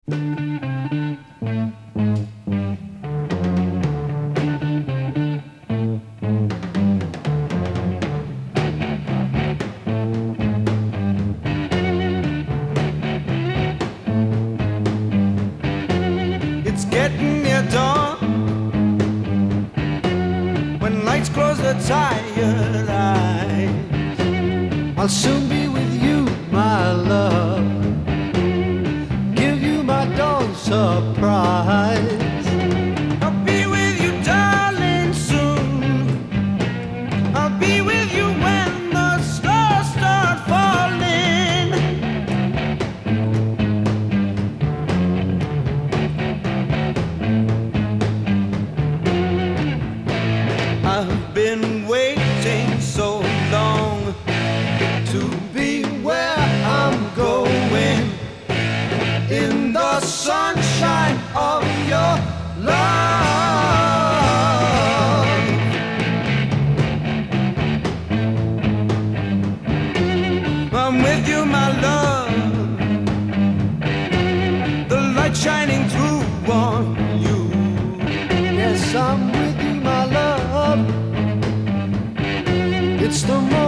It's getting near dawn when lights close the tired eyes. I'll soon be with you, my love. Give you my dawn surprise. I'll be with you, darling, soon. I'll be with you when the stars start falling. I've been waiting so long to be where I'm going, in the sunshine of your love. I'm with you, my love, the light shining through on you. Yes, I'm with you, my love. It's the moment